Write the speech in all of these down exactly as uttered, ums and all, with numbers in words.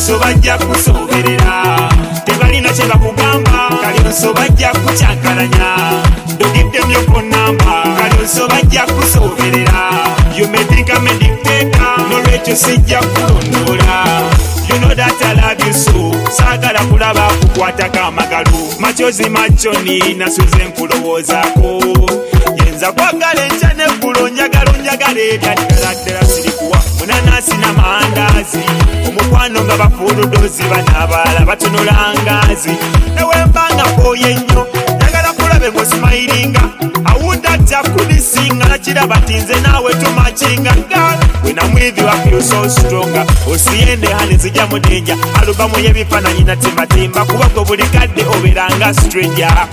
kalionso bajja kusoberera tebalina kye bakugamba kalionso bajja kucyankalanya don't give them your phone number kalionso bajja kusoberera you may think I'm a dictator nolwekyo sijja kulondola you know that I love you so saagala kulaba kukwatako amagalu machozi machoni nasuze nkulowoozaako yenza kwagala enkya neggulo njagala njagala ebyaddaladala sirikuwa munanasi n'amandaazi omukwano nga bafuuludozi banaabaala batunula ngaazi newembanga kooye nnyo njagala kulabe ng'osimayiringa awundajja kubisinga nakiraba ti nze naawe tumakinga gal when I'm with you I feel so stronger osiyende hani zijja mu denja alubamu y'ebifaananyi na timbatimba kuba gwe buli kadde obeeranga stranger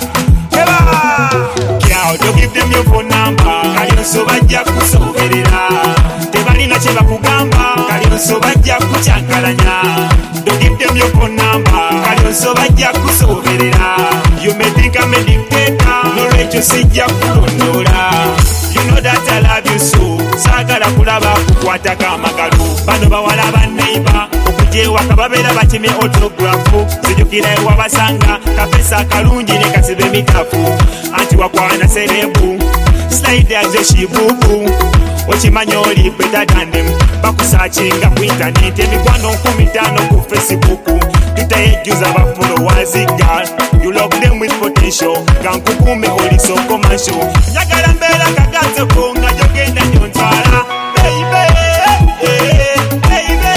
Girl, don't give them your phone number kalionso bajja kusoberera tebalina kye bakugamba kalionso bajja kucyankalanya don't give them your phone number kalionso bajja kusoberera you may think I'm a dictator nolwekyo sijja kulondola you know that I love you so saagala kulaba kukwatako amagalu bano bawala banneiba okujewaka babeera bakimye autografu zijukira ewabasanga kapesa akalungi ne kasiba emikafu anti wakwana serebu slide azo shibubu okimanya oli better than them bakusakinga ku internet emikwano nkumi ttaano ku Facebook tutayejjuza bafollowers girl you love them with potential nga nkukume oli so commercial njagala mbeera kagatseko nga gyogenda nyontwala baby baby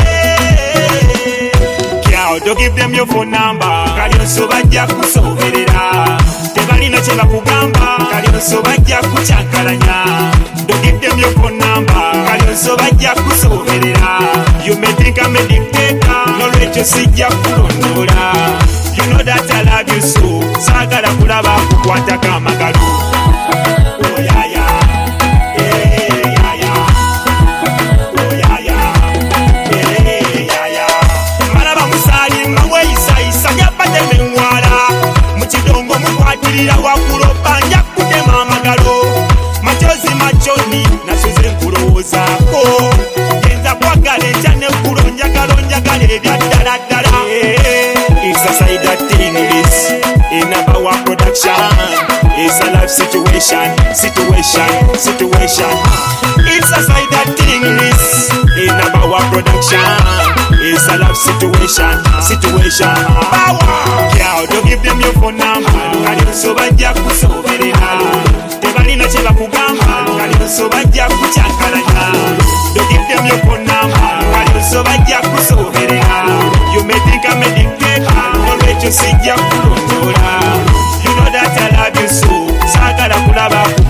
girl don't give them your phone number kalionso bajja kusoberera tebalina kye bakugamba kalionso bajja kucyankalanya don't give them your phone number kalionso bajja kusoberera you may think I'm a dictator nolwekyo sijja kulondola you know that I love you so saagala kulaba kukwatako amagalu oh yeah yeah yeah yeah yeah oh yeah yeah yeah yeah yeah maraba musali maweyisayisa nyabadde menwala mu kidongo mukwatirira wakuloba nja kutema amagalo machozi machoni nasuze nkulowoozaako yenza kwagala enkya neggulo njagalo njagala ebyaddaladala it's a side that thing is in our production it's a life situation situation situation it's a side that thing is in our production it's a life situation situation power girl don't give them your phone number kalionso bajja kusoberera tebalina kye bakugamba kalionso bajja kucyankalanya don't give them your phone number kalionso bajja kusoberera you may think I'm a dictator nolwekyo sijja kulondola you know that I love you so saagala kulaba